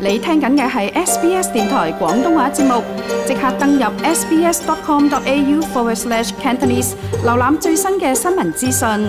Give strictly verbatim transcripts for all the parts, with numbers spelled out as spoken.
你聽緊嘅係 S B S 電台廣東話節目，即刻登入 sbs.com.au forward slash Cantonese， 瀏覽最新嘅新聞資訊。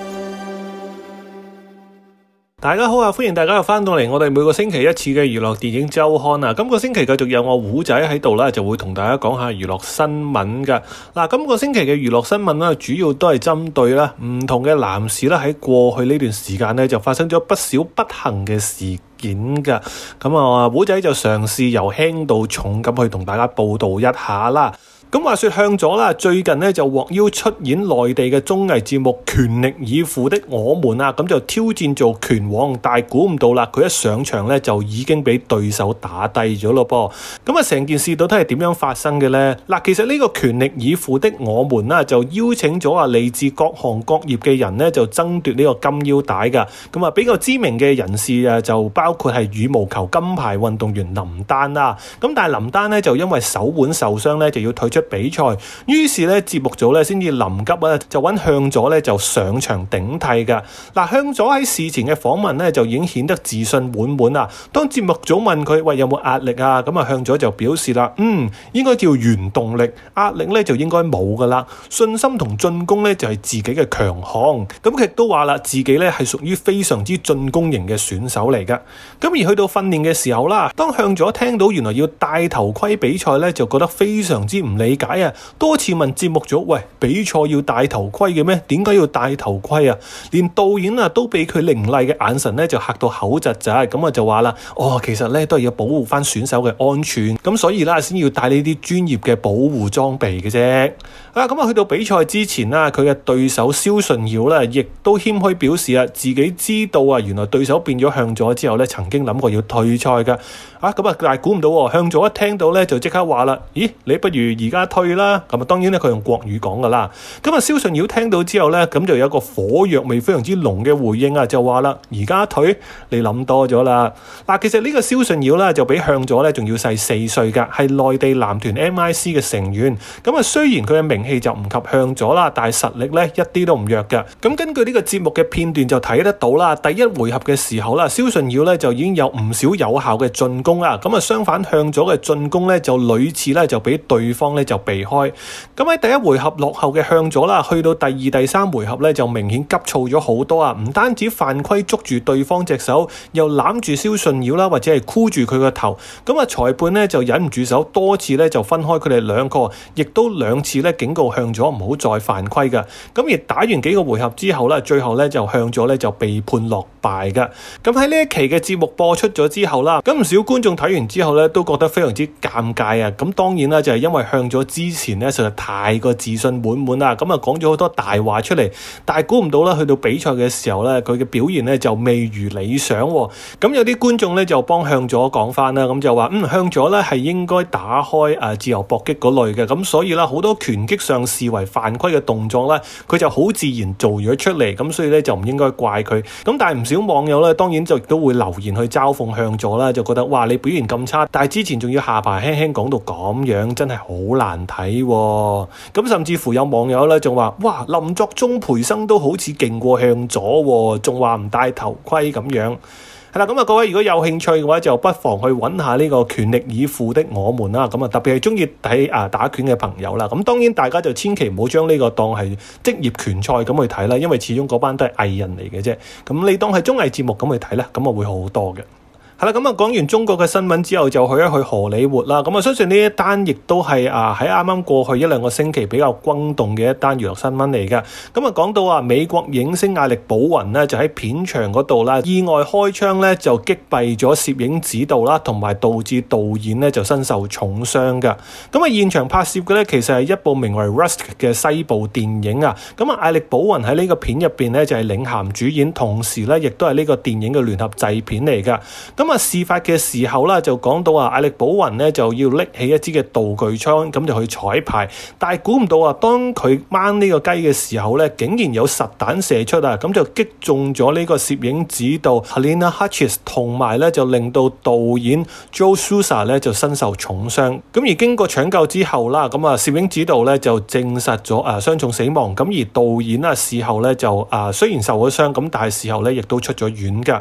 大家好啊，歡迎大家又翻到嚟我哋每個星期一次嘅娛樂電影周刊啊。今個星期繼續有我胡仔喺度啦，就會同大家講下娛樂新聞噶。嗱，今個星期嘅娛樂新聞咧，主要都係針對啦唔同嘅男士啦，喺過去呢段時間咧就發生咗不少不幸嘅事件噶。咁啊，胡仔就嘗試由輕到重咁去同大家報道一下啦。咁話說向佐啦，最近咧就獲邀出演內地嘅綜藝節目《全力以赴的我們》啊，咁就挑戰做拳王，但係估唔到啦，佢一上場咧就已經俾對手打低咗咯噃。咁啊，成件事到底係點樣發生嘅呢？嗱，其實呢個《全力以赴的我們》啦，就邀請咗啊嚟自各行各業嘅人咧，就爭奪呢個金腰帶噶。咁啊，比較知名嘅人士啊，就包括係羽毛球金牌運動員林丹啦。咁但係林丹咧就因為手腕受傷咧，就要退出比賽，於是咧節目組咧先至臨急啊，就揾向佐咧就上場頂替噶。嗱，向佐喺事前嘅訪問咧就已經顯得自信滿滿啊。當節目組問佢喂有冇壓力啊，咁啊向佐就表示啦，嗯，應該叫原動力，壓力咧就應該冇噶啦，信心同進攻咧就係自己嘅強項。咁亦都話啦，自己咧係屬於非常之進攻型嘅選手嚟噶。咁而去到訓練嘅時候啦，當向佐聽到原來要戴頭盔比賽咧，就覺得非常之唔理解啊！多次問節目組，喂，比賽要戴頭盔嘅咩？點解要戴頭盔啊？連導演啊都俾佢凌厲嘅眼神咧就嚇到口窒窒，咁啊就話啦，哦，其實咧都係要保護翻選手嘅安全，咁所以啦先要戴呢啲專業嘅保護裝備嘅啫。啊，咁啊去到比賽之前啦，佢嘅對手蕭順堯咧，亦都謙虛表示啊，自己知道啊，原來對手變咗向佐之後咧，曾經諗過要退賽噶。啊，咁啊，但係估唔到向佐一聽到咧就即刻話啦，咦，你不如而家退啦。咁啊，當然咧佢用國語講噶啦。咁啊，蕭順堯聽到之後咧，咁就有一個火藥味非常之濃嘅回應啊，就話啦，而家退，你諗多咗啦。嗱，其實呢個蕭順堯咧就比向佐咧仲要細四歲噶，係內地男團 M I C 嘅成員。咁啊，雖然佢嘅名氣就唔及向佐啦，但係實力咧一啲都唔弱嘅。咁根據呢個節目嘅片段就睇得到啦，第一回合嘅時候啦，蕭順堯咧就已經有唔少有效嘅進攻啦。咁啊，相反向佐嘅進攻咧就屢次咧就俾對方咧就避開。咁喺第一回合落後嘅向佐啦，去到第二、第三回合咧就明顯急躁咗好多啊！唔單止犯規捉住對方隻手，又攬住蕭順堯啦，或者係箍住佢個頭。咁啊，裁判咧就忍唔住手，多次咧就分開佢哋兩個，亦都兩次咧警告向佐唔好再犯規噶。咁而打完幾個回合之後咧，最後咧就向佐咧就被判落敗噶。咁喺呢一期嘅節目播出咗之後啦，咁唔少觀眾睇完之後咧都覺得非常之尷尬啊！咁當然啦，就係因為向佐之前咧實在太過自信滿滿啦，咁啊講咗好多大話出嚟，但係估唔到啦，去到比賽嘅時候咧，佢嘅表現咧就未如理想。咁有啲觀眾咧就幫向佐講翻啦，咁就話嗯向佐咧係應該打開誒自由搏擊嗰類嘅，咁所以啦好多拳擊上視為犯規嘅動作咧，佢就好自然做咗出嚟，咁所以咧就唔應該怪佢。咁但係唔少網友咧當然就亦都會留言去嘲諷向佐啦，就覺得哇你表現咁差，但係之前仲要下巴輕輕講到咁樣，真係好難睇。咁甚至乎有網友咧仲話哇林作鍾培生都好似勁過向佐，仲話唔戴頭盔咁樣。係啦，咁啊各位如果有興趣嘅話，就不妨去揾下呢個全力以赴的我們啦。咁啊特別係中意睇啊打拳嘅朋友啦。咁當然大家就千祈唔好將呢個當係職業拳賽咁去睇啦，因為始終嗰班都係藝人嚟嘅啫。咁你當係綜藝節目咁去睇啦，咁啊會好好多嘅。係啦，咁啊講完中國嘅新聞之後，就去一去荷里活啦。咁啊，相信呢一單亦都係啊喺啱啱過去一兩個星期比較轟動嘅一單娛樂新聞嚟嘅。咁啊，講到啊美國影星亞力保雲咧，就喺片場嗰度啦，意外開槍咧就擊斃咗攝影指導啦，同埋導致導演咧就身受重傷嘅。咁啊，現場拍攝嘅咧其實係一部名為《Rust》嘅西部電影啊。咁啊，亞力保雲喺呢個片入邊咧就係領銜主演，同時咧亦都係呢個電影嘅聯合製片嚟㗎。咁咁啊，事發嘅時候啦，就講到啊，亞力保雲咧就要拎起一支嘅道具槍，咁就去彩排。但係估唔到啊，當佢掹呢個雞嘅時候咧，竟然有實彈射出啊，咁就擊中咗呢個攝影指導 Halyna Hutchins， 同埋咧就令到導演 Joe Souza 咧就身受重傷。咁而經過搶救之後啦，咁啊攝影指導咧就證實咗啊傷重死亡。咁而導演啊事後咧就啊雖然受咗傷，咁但係事後咧亦都出咗院㗎。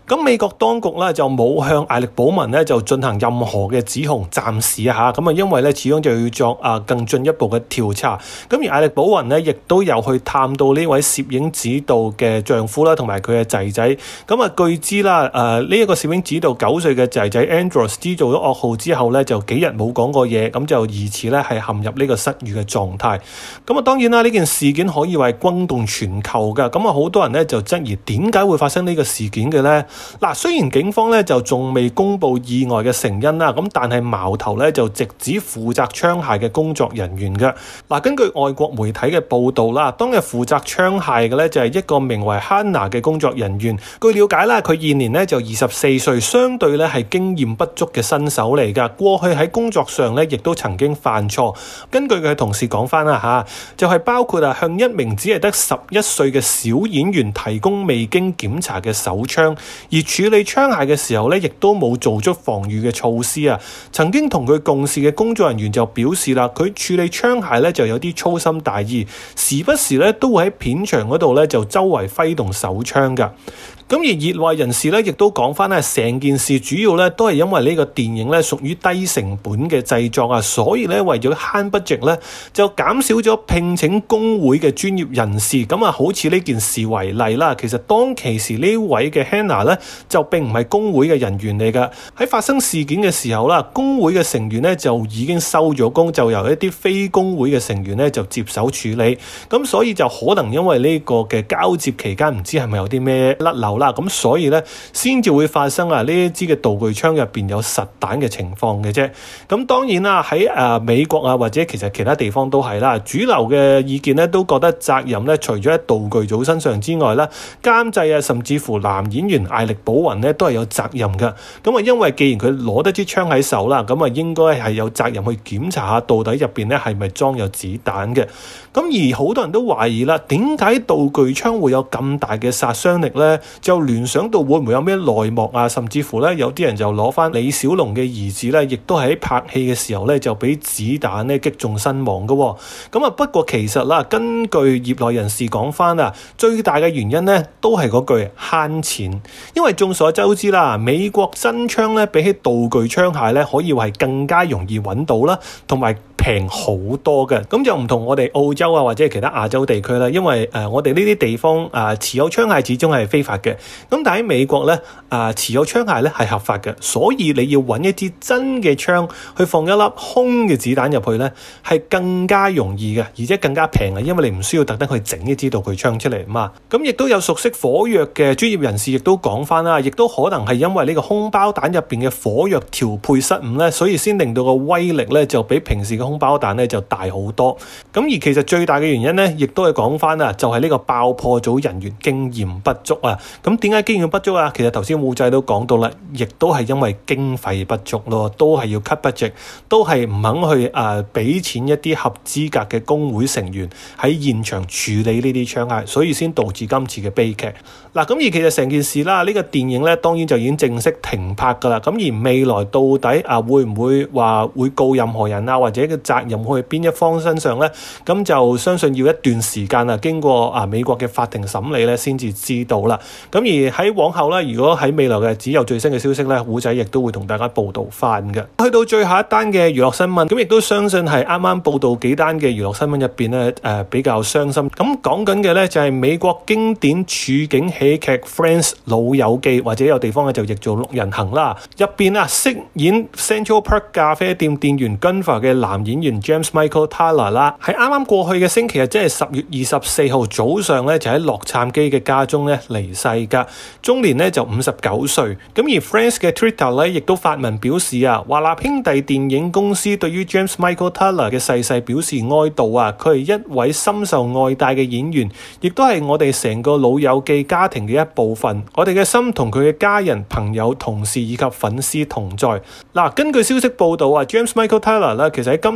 咁美國當局咧就冇向艾力保文咧就進行任何嘅指控，暫時嚇咁啊，因為咧始終就要作啊更進一步嘅調查。咁而艾力保文咧亦都有去探到呢位攝影指導嘅丈夫啦，同埋佢嘅仔仔。咁啊，據知啦，誒呢一個攝影指導九歲嘅仔仔 Andros 知道咗噩耗之後咧，就幾日冇講過嘢，咁就疑似咧係陷入呢個失語嘅狀態。咁啊，當然啦，呢件事件可以話係轟動全球㗎。咁啊，好多人咧就質疑點解會發生呢個事件嘅咧？嗱，雖然警方咧就仲未公布意外嘅成因啦，咁但係矛頭咧就直指負責槍械嘅工作人員嘅。嗱，根據外國媒體嘅報道啦，當日負責槍械嘅咧就係一個名為 Hannah 嘅工作人員。據了解啦，佢現年咧就二十四歲，相對咧係經驗不足嘅新手嚟㗎。過去喺工作上咧亦都曾經犯錯。根據佢嘅同事講翻啦嚇，就係、是、包括啊向一名只係得十一歲嘅小演員提供未經檢查嘅手槍，而處理槍械嘅時候咧亦都冇做出防禦嘅措施啊。曾經同佢共事嘅工作人員就表示啦，佢處理槍械咧就有啲粗心大意，時不時咧都會喺片場嗰度咧就周圍揮動手槍㗎。咁而業內人士咧，亦都講翻咧，成件事主要咧都係因為呢個電影咧屬於低成本嘅製作啊，所以咧為咗慳 budget咧，就減少咗聘請工會嘅專業人士。咁啊，好似呢件事為例啦，其實當其時呢位嘅 Hannah 咧就並唔係工會嘅人員嚟㗎。喺發生事件嘅時候啦，工會嘅成員咧就已經收咗工，就由一啲非工會嘅成員咧就接手處理。咁所以就可能因為呢個嘅交接期間唔知係咪有啲咩甩漏啦，咁所以咧先至會發生啊呢一支嘅道具槍入邊有實彈嘅情況嘅啫。咁當然啦，喺誒美國啊或者其實其他地方都係啦，主流嘅意見咧都覺得責任咧除咗喺道具組身上之外啦，監製啊甚至乎男演員艾力保雲咧都係有責任㗎。咁啊因為既然佢攞得支槍喺手啦，咁啊應該係有責任去檢查下到底入邊咧係咪裝有子彈嘅。咁而好多人都懷疑啦，點解道具槍會有咁大嘅殺傷力咧？就聯想到會唔會有咩內幕啊？甚至乎咧有啲人就攞翻李小龍嘅兒子咧，亦都喺拍戲嘅時候咧就俾子彈咧擊中身亡嘅。咁啊不過其實啦，根據業內人士講翻啊，最大嘅原因咧都係嗰句慳錢，因為眾所周知啦，美國真槍咧比起道具槍械咧可以話係更加容易揾到啦，同埋平好多嘅。咁就唔同我哋澳洲啊或者係其他亞洲地區啦，因為誒、呃、我哋呢啲地方啊、呃、持有槍械始終係非法嘅，咁但係喺美國咧啊、呃、持有槍械咧係合法嘅，所以你要揾一支真嘅槍去放一粒空嘅子彈入去咧係更加容易嘅，而且更加平嘅，因為你唔需要特登去整一支道具槍出嚟嘛。咁亦都有熟悉火藥嘅專業人士亦都講翻啦，亦都可能係因為呢個空包彈入邊嘅火藥調配失誤咧，所以先令到個威力咧就比平時嘅空包彈咧就大好多。咁而其實最大嘅原因咧，亦都係講翻啊，就係呢個爆破組人員經驗不足啊。咁點解經驗不足啊？其實頭先武仔都講到啦，亦都係因為經費不足咯，都係要 cut budget，都係唔肯去誒俾、呃、錢一啲合資格嘅工會成員喺現場處理呢啲槍械，所以先導致今次嘅悲劇。嗱，咁而其實成件事啦，呢、呢個電影咧當然就已經正式停拍噶啦。咁而未來到底啊會唔會話會告任何人啊，或者嘅責任去邊一方身上咧？咁就相信要一段時間啊，經過啊美國嘅法庭審理咧，先至知道啦。咁而喺往後咧，如果喺未來嘅日子有最新嘅消息咧，虎仔亦都會同大家報道翻嘅。去到最後一單嘅娛樂新聞，咁亦都相信係啱啱報道幾單嘅娛樂新聞入邊咧，誒、呃、比較傷心。咁講緊嘅咧就係、是、美國經典處境喜劇 Friends 老友記，或者有地方咧就譯做六人行啦。入邊啊飾演 Central Park 咖啡店店員 Gunther 嘅男演員 James Michael Tyler 啦，喺啱啱過去嘅星期日，即係十月二十四號早上咧，就喺洛杉磯嘅家中咧離世噶，終年咧就五十九歲。咁而 Friends 嘅 Twitter 咧亦都發文表示啊，華納兄弟電影公司對於 James Michael Tyler 嘅逝世表示哀悼啊，佢係一位深受愛戴嘅演員，亦都係我哋成個老友記家庭嘅一部分。我哋嘅心同佢嘅家人、朋友、同事以及粉絲同在。嗱，根據消息報道啊 ，James Michael Tyler 咧，其實喺今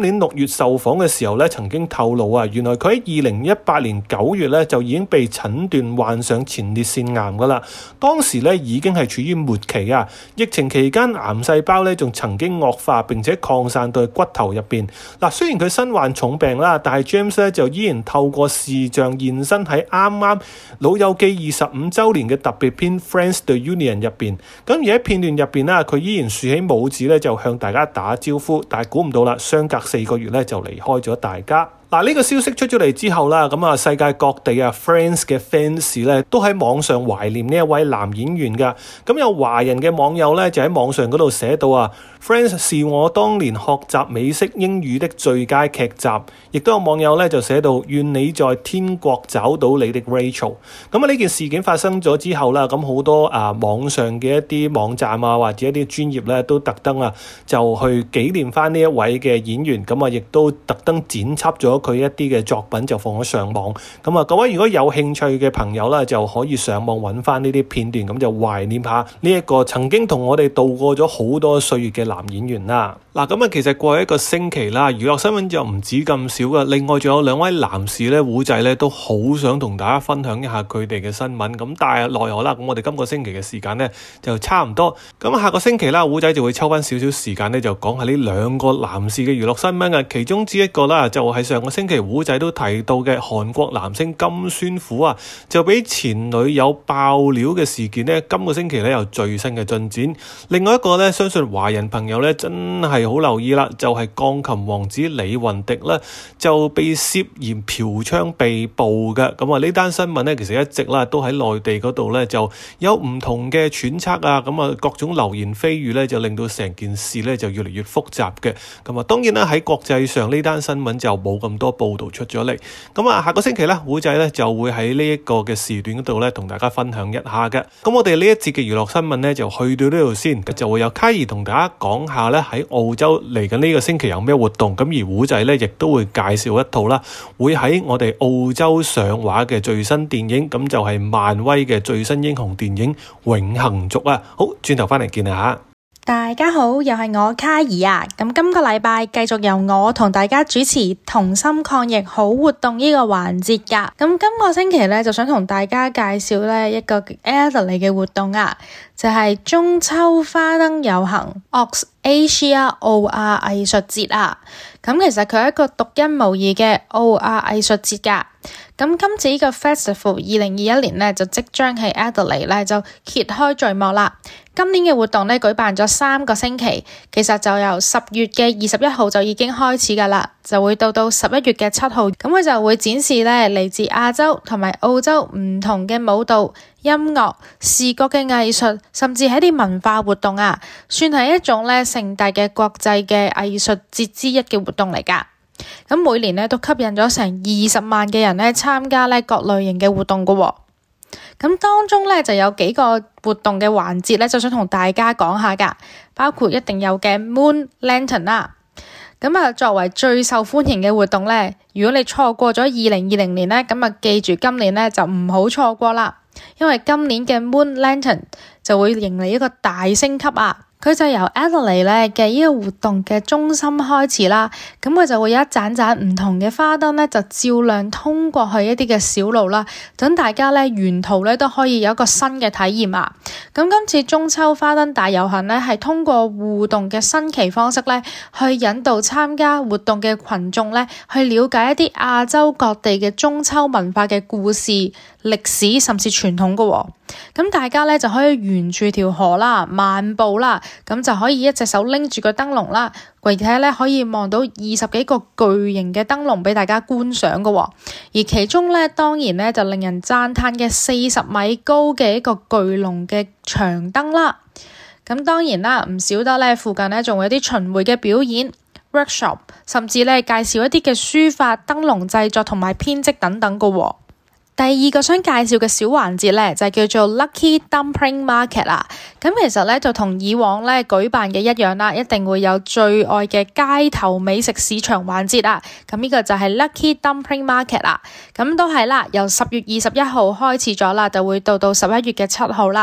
年六月受訪嘅時候咧，曾經透露啊，原來佢喺二零一八年九月咧就已經被診斷患上前列腺癌噶啦。當時咧已經係處於末期啊。疫情期間癌細胞咧仲曾經惡化並且擴散到骨頭入邊。嗱，雖然佢身患重病啦，但係 James 咧就依然透過視像現身喺啱啱老友記二十五週年嘅特別篇 Friends the Union 入邊。咁而喺片段入邊啦，佢依然豎起拇指咧就向大家打招呼，但係估唔到啦，相隔四個月咧就離開咗大家。嗱，呢個消息出咗嚟之後啦，咁啊世界各地啊 Friends 嘅 fans 咧都喺網上懷念呢一位男演員噶。咁有華人嘅網友咧就喺網上嗰度寫到啊 ，Friends 是我當年學習美式英語的最佳劇集。亦都有網友咧就寫到，願你在天國找到你的 Rachel。咁啊呢件事件發生咗之後啦，咁好多啊網上嘅一啲網站啊或者一啲專頁咧都特登啊就去紀念翻呢一位嘅演員，咁啊亦都特登剪輯咗佢一啲嘅作品就放咗上網。咁啊各位如果有興趣嘅朋友啦，就可以上網揾翻呢啲片段，咁就懷念下呢一個曾經同我哋度過咗好多歲月嘅男演員啦。嗱，咁啊其實過去一個星期啦，娛樂新聞就唔止咁少噶，另外仲有兩位男士咧，胡仔咧都好想同大家分享一下佢哋嘅新聞。咁但係奈何啦，咁我哋今個星期嘅時間咧就差唔多。咁下個星期啦，胡仔就會抽翻少少時間咧，就講下呢兩個男士嘅娛樂新聞啊。其中之一個啦，就係上個星期胡仔都提到嘅韓國男星金宣虎啊，就俾前女友爆料嘅事件咧，今個星期咧有最新嘅進展。另外一個咧，相信華人朋友咧真係好留意啦，就係鋼琴王子李雲迪咧就被涉嫌嫖娼被捕嘅。咁啊呢單新聞咧其實一直啦都喺內地嗰度咧就有唔同嘅揣測啊，咁啊各種流言蜚語咧就令到成件事咧就越嚟越複雜嘅。咁啊當然啦，喺國際上呢單新聞就冇咁多報道出咗嚟。咁啊下個星期咧胡仔咧就會喺呢一個嘅時段嗰度咧同大家分享一下嘅。咁我哋呢一節嘅娛樂新聞咧就去到呢度先，就會有卡兒同大家講下咧喺澳洲嚟緊呢個星期有咩活動。咁而胡仔咧亦都會介紹一套啦，會喺我哋澳洲上畫嘅最新電影，咁就係漫威嘅最新英雄電影《永恆族》啊。好，轉頭翻嚟見下。 大家好，又係我卡兒啊！咁今個禮拜繼續由我同大家主持同心抗疫好活動呢個環節噶。咁今個星期咧就想同大家介紹咧一個 Adelaide 嘅活動啊，就係、是、中秋花燈遊行 Ox Asia O R 藝術節啊。咁其實佢係一個獨一無二嘅 O R 藝術節噶。咁今次呢個 Festival 二零二一年咧就即將喺 Adelaide 咧就揭開序幕啦。今年嘅活動咧舉辦咗三個星期，其實就由十月嘅二十一號就已經開始噶啦，就會到到十一月嘅七號。咁佢就會展示咧嚟自亞洲同埋澳洲唔同嘅舞蹈、音樂、視覺嘅藝術，甚至係一啲文化活動啊，算係一種咧盛大嘅國際嘅藝術節之一嘅活動嚟噶。咁每年咧都吸引咗成二十萬嘅人咧參加咧各類型嘅活動噶喎。咁當中咧就有幾個活動嘅環節咧，就想同大家講下噶，包括一定有嘅 Moon Lantern 啦。咁啊，作為最受歡迎嘅活動咧，如果你錯過咗二零二零年咧，咁啊記住今年咧就唔好錯過啦，因為今年嘅 Moon Lantern 就會迎嚟一個大升級啊！佢就由 Adelaide 咧嘅呢個活動嘅中心開始啦，咁佢就會有一盞盞唔同嘅花燈咧，就照亮通過去一啲嘅小路啦，等大家咧沿途咧都可以有一個新嘅體驗啊！咁今次中秋花燈大遊行咧，係通過互動嘅新奇方式咧，去引導參加活動嘅群眾咧，去了解一啲亞洲各地嘅中秋文化嘅故事、歷史甚至傳統噶喎。咁大家咧就可以沿住條河啦，漫步啦，咁就可以一隻手拎住個燈籠啦，而且咧可以望到二十幾個巨型嘅燈籠俾大家觀賞噶喎。而其中咧當然咧就令人讚嘆嘅四十米高嘅一個巨龍嘅長燈啦。咁當然啦，唔少得咧附近咧仲會有啲巡迴嘅表演、workshop， 甚至咧介紹一啲嘅書法、燈籠製作同埋編織等等噶喎。第二個想介紹嘅小環節咧，就係叫做 Lucky Dumpling Market 啦。咁其實咧就同以往咧舉辦嘅一樣啦，一定會有最愛嘅街頭美食市場環節啊。咁呢個就係 Lucky Dumpling Market 啦。咁都係啦，由十月二十一號開始咗啦，就會到到十一月嘅七號啦。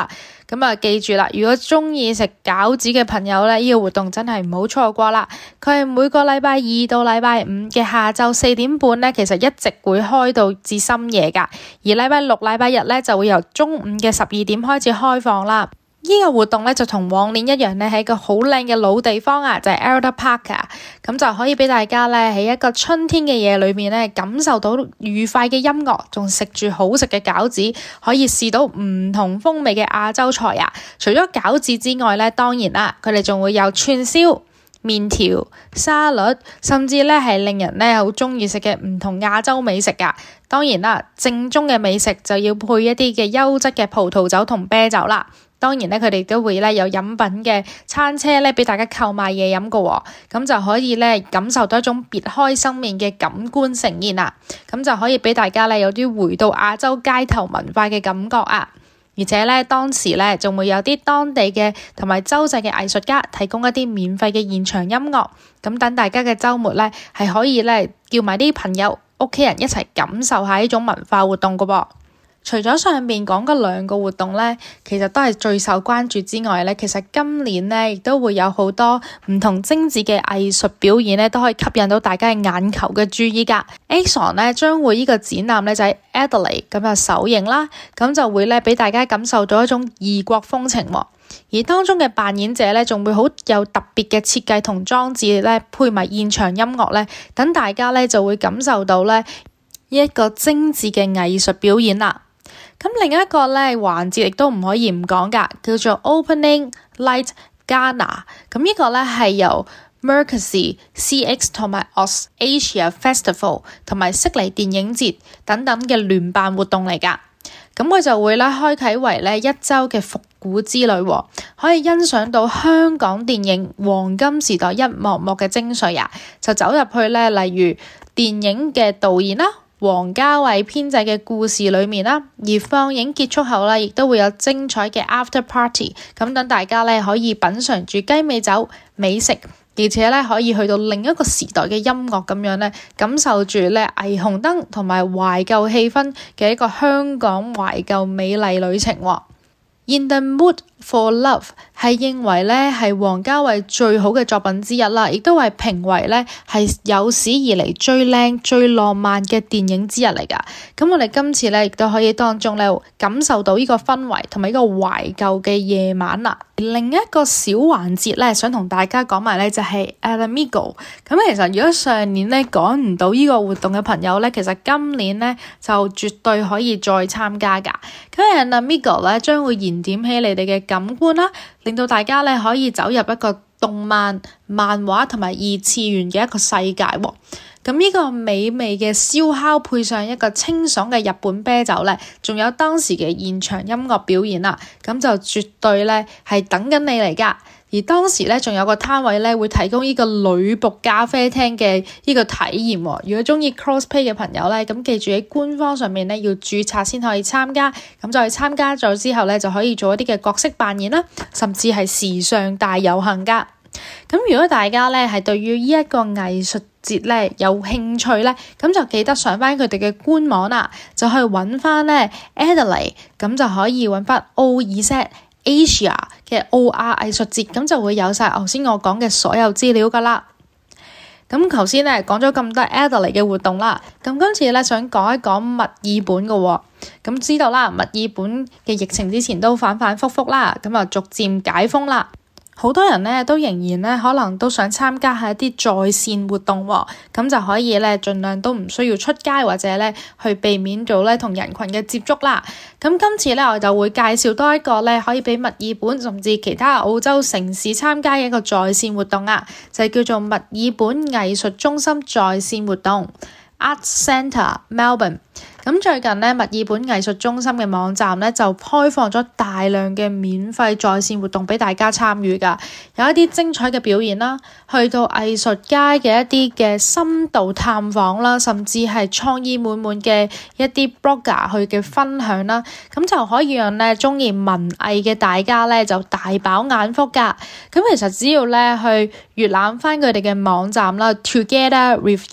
咁啊，記住啦，如果中意食餃子嘅朋友咧，呢個活動真係唔好錯過啦。佢係每個禮拜二到禮拜五嘅下晝四點半咧，其實一直會開到至深夜噶。而禮拜六、禮拜日咧就會由中午嘅十二點開始開放啦。呢個活動咧就同往年一樣咧，喺一個好靚嘅老地方啊，就係 Elder Park 啊，咁就可以俾大家咧喺一個春天嘅夜裏面咧，感受到愉快嘅音樂，仲食住好食嘅餃子，可以試到唔同風味嘅亞洲菜啊！除咗餃子之外咧，當然啦，佢哋仲會有串燒、麵條、沙律，甚至咧係令人咧好中意食嘅唔同亞洲美食噶。當然啦，正宗嘅美食就要配一啲嘅優質嘅葡萄酒同啤酒啦。當然咧，佢哋都會咧有飲品嘅餐車咧，俾大家購買嘢飲㗎，咁就可以咧感受到一種別開生面嘅感官盛宴啦。咁就可以俾大家咧有啲回到亞洲街頭文化嘅感覺啊！而且咧當時咧仲會有啲當地嘅同埋洲際嘅藝術家提供一啲免費嘅現場音樂，咁等大家嘅週末咧係可以咧叫埋啲朋友、屋企人一齊感受下呢種文化活動㗎噃。除咗上面講嗰兩個活動咧，其實都係最受關注之外咧，其實今年咧亦都會有好多唔同精緻嘅藝術表演咧，都可以吸引到大家嘅眼球嘅注意噶。Axon 咧將會呢個展覽咧就喺 Adelaide 咁就首映啦，咁就會咧俾大家感受到一種異國風情喎。而當中嘅扮演者咧，仲會好有特別嘅設計同裝置咧，配埋現場音樂咧，等大家咧就會感受到咧一個精緻嘅藝術表演啦。咁另一個咧環節亦都唔可以唔講噶，叫做 Opening Night Gala。咁呢個咧係由 Mercury C X 同埋 Ausasia Festival 同埋悉尼電影節等等嘅聯辦活動嚟噶。咁佢就會咧開啟為咧一周嘅復古之旅，可以欣賞到香港電影黃金時代一幕幕嘅精髓啊！就走入去咧，例如電影嘅導演啦，王家衛編製嘅故事裏面啦，而放映結束後咧，亦都會有精彩嘅 after party，咁等大家咧可以品嘗住雞尾酒美食，而且咧可以去到另一個時代嘅音樂咁樣咧，感受住咧霓虹燈同埋懷舊氣氛嘅一個香港懷舊美麗旅程喎。In the Mood for Love 係認為咧係王家衛最好嘅作品之一啦，亦都係評為咧係有史以嚟最靚最浪漫嘅電影之一嚟噶。咁我哋今次咧亦都可以當中咧感受到呢個氛圍同埋呢個懷舊嘅夜晚啦。另一個小環節咧，想同大家講埋咧就係 Alamigo。咁其實如果上年咧趕唔到呢個活動嘅朋友咧，其實今年咧就絕對可以再參加噶。咁 Alamigo 咧將會燃點起你哋嘅感官啦，令到大家咧可以走入一個動漫、漫畫同埋二次元嘅一個世界喎。咁呢個美味嘅燒烤配上一個清爽嘅日本啤酒咧，仲有當時嘅現場音樂表演啦，咁就絕對咧係等緊你嚟噶。而當時咧仲有個攤位咧會提供呢個女僕咖啡廳嘅呢個體驗喎。如果中意 crossplay 嘅朋友咧，咁記住喺官方上面咧要註冊先可以參加，咁就去參加咗之後咧就可以做一啲嘅角色扮演啦，甚至係時尚大遊行噶。咁如果大家咧係對於呢一個藝術節咧有興趣咧，咁就記得上翻佢哋嘅官網啦，就去揾翻咧 Adelaide， 咁就可以揾翻 O Z Asia 嘅奧亞藝術節，咁就會有晒頭先我講嘅所有資料噶啦。咁頭先咧講咗咁多 Adelaide 嘅活動啦，咁今次咧想講一講墨爾本嘅喎。咁知道啦，墨爾本嘅疫情之前都反反覆覆啦，咁啊逐漸解封啦。好多人咧都仍然咧可能都想參加下一啲在線活動喎，咁就可以咧盡量都唔需要出街或者咧去避免做咧同人群嘅接觸啦。咁今次咧我就會介紹多一個咧可以俾墨爾本甚至其他澳洲城市參加嘅一個在線活動啊，就係叫做墨爾本藝術中心在線活動 Art Centre Melbourne。咁最近咧，墨爾本藝術中心嘅網站咧就開放咗大量嘅免費在線活動俾大家參與㗎，有一啲精彩嘅表演啦，去到藝術家嘅一啲嘅深度探訪啦，甚至係創意滿滿嘅一啲 blogger 去嘅分享啦，咁就可以讓咧鍾意文藝嘅大家咧就大飽眼福㗎。咁其實只要咧去閲覽翻佢哋嘅網站啦 ，Together with you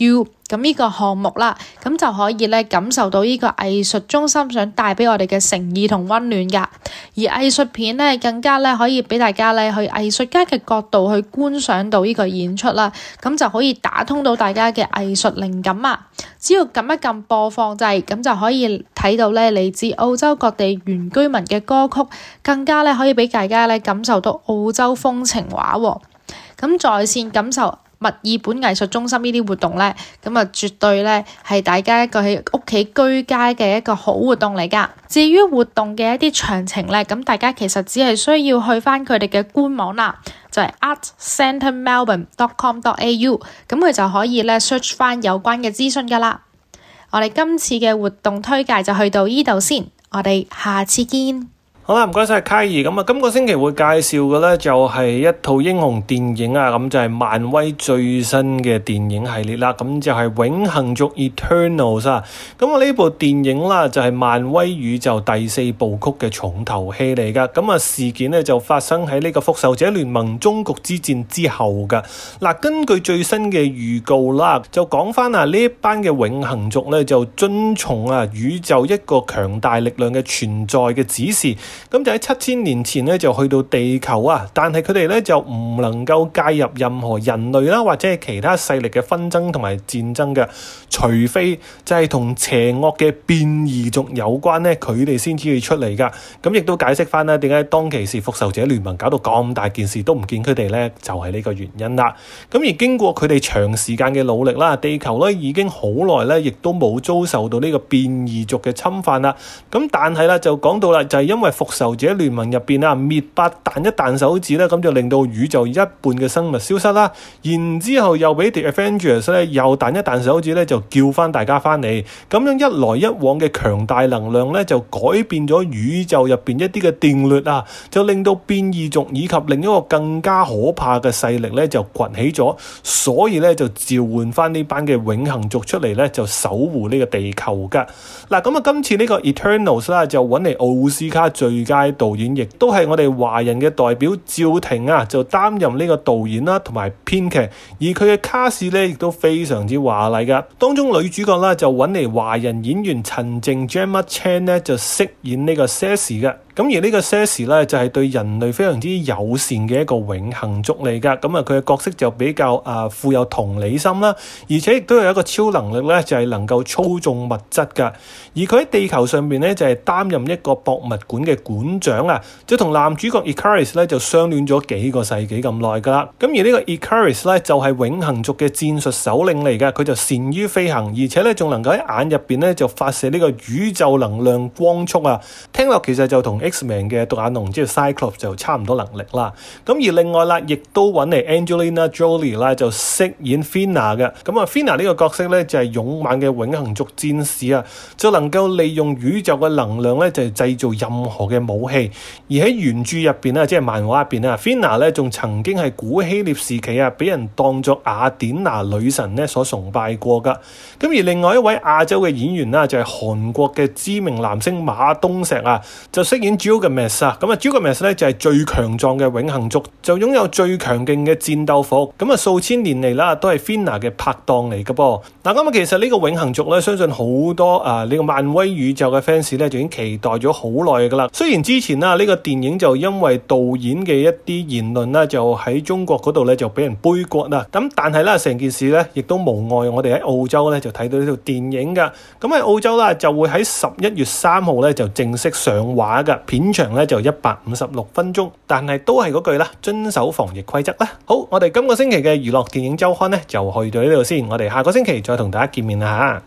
咁呢個項目啦，咁就可以咧感受到呢個藝術中心想帶俾我哋嘅誠意同溫暖噶。而藝術片咧更加咧可以俾大家咧去藝術家嘅角度去觀賞到呢個演出啦，咁就可以打通到大家嘅藝術靈感啊！只要撳一撳播放掣，咁就可以睇到咧嚟自澳洲各地原居民嘅歌曲，更加咧可以俾大家咧感受到澳洲風情畫喎。咁在線感受墨爾本藝術中心呢啲活動咧，咁啊絕對咧係大家一個喺屋企居家嘅一個好活動嚟噶。至於活動嘅一啲詳情咧，咁大家其實只係需要去翻佢哋嘅官網啦，就係 art centre melbourne dot com dot a u， 咁佢就可以咧 search 翻有關嘅資訊噶啦。我哋今次嘅活動推介就去到呢度先，我哋下次見。 好啦，唔該晒卡爾。咁啊，今個星期會介紹嘅咧就係一套英雄電影啊，咁就係漫威最新嘅電影系列啦。咁就係永恆族 Eternals 啊。咁啊，呢部電影啦就係漫威宇宙第四部曲嘅重頭戲嚟噶。咁啊，事件咧就發生喺呢個復仇者聯盟終局之戰之後噶。嗱，根據最新嘅預告啦，就講翻啊呢一班嘅永恆族咧就遵從啊宇宙一個強大力量嘅存在嘅指示。咁就喺七千年前咧就去到地球啊，但係佢哋咧就唔能夠介入任何人類啦或者係其他勢力嘅紛爭同埋戰爭嘅，除非就係同邪惡嘅變異族有關咧，佢哋先至會出嚟噶。咁亦都解釋翻啦，點解當其時復仇者聯盟搞到咁大件事都唔見佢哋咧，就係呢個原因啦。咁而經過佢哋長時間嘅努力啦，地球咧已經好耐咧，亦都冇遭受到呢個變異族嘅侵犯啦。咁但係啦，就講到啦，就係因為復仇者聯盟入邊啊，滅霸彈一彈手指咧，咁就令到宇宙一半嘅生物消失啦。然之後又俾 The Avengers 咧又彈一彈手指咧，就叫翻大家翻嚟。咁樣一來一往嘅強大能量咧，就改變咗宇宙入邊一啲嘅定律啊，就令到變異族以及另一個更加可怕嘅勢力咧就崛起咗。所以咧就召喚翻呢班嘅永恆族出嚟咧，就守護呢個地球噶。嗱，咁啊，今次呢個 Eternals 啦，就揾嚟奧斯卡最佳導演，亦都係我哋華人嘅代表趙婷啊，就擔任呢個導演啦同埋編劇，而佢嘅卡士咧亦都非常之華麗噶。當中女主角啦就揾嚟華人演員陳靜 Gemma Chan 咧就飾演呢個 Cersei 嘅。咁而呢個 Cersei 咧就係對人類非常之友善嘅一個永恆族嚟噶。咁啊佢嘅角色就比較啊富有同理心啦，而且亦都有一個超能力咧，就係能夠操縱物質噶。而佢喺地球上面咧就係擔任一個博物館嘅館長啊，就同男主角 Ikaris 咧就相戀咗幾個世紀咁耐噶啦。咁而呢個 Ikaris 咧就係永恆族嘅戰術首領嚟噶，佢就善於飛行，而且咧仲能夠喺眼入邊咧就發射呢個宇宙能量光束啊。聽落其實就同 X-Men 嘅獨眼龍即係 Cyclops 就差唔多能力啦。咁而另外啦，亦都揾嚟 Angelina Jolie 啦，就飾演 Finna 嘅。咁啊 Finna 呢個角色咧就係勇猛嘅永恆族戰士啊，就能夠利用宇宙嘅能量咧就係製造任何嘅武器。而喺原著入邊啊，即係漫畫入邊啊 Finna 咧仲曾經係古希臘時期啊，俾人當作雅典娜女神咧所崇拜過噶。咁而另外一位亞洲嘅演員啦，就係韓國嘅知名男星馬東石啊，就飾演 Gilgamesh 啊。咁啊 Gilgamesh 咧就係最強壯嘅永恆族，就擁有最強勁嘅戰鬥服。咁啊數千年嚟啦，都係 Finna 嘅拍檔嚟噶噃。嗱咁啊，其實呢個永恆族咧，相信好多啊呢個漫威宇宙嘅 fans 咧，就已經期待咗好耐噶啦。雖然之前啦呢個電影就因為導演嘅一啲言論啦，就喺中國嗰度咧就俾人杯葛啦。咁但係咧成件事咧，亦都無礙我哋喺澳洲咧就睇到呢套電影噶。咁喺澳洲啦就會喺十一月三號咧就正式上畫噶，片長咧就一百五十六分鐘，但係都係嗰句啦，遵守防疫規則啦。好，我哋今個星期嘅娛樂電影週刊咧就去到呢度先，我哋下個星期再同大家見面啦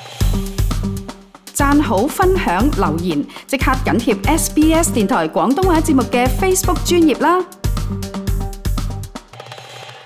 嚇！讚好、分享、留言，即刻緊貼 S B S 電台廣東話節目嘅 Facebook 專頁啦！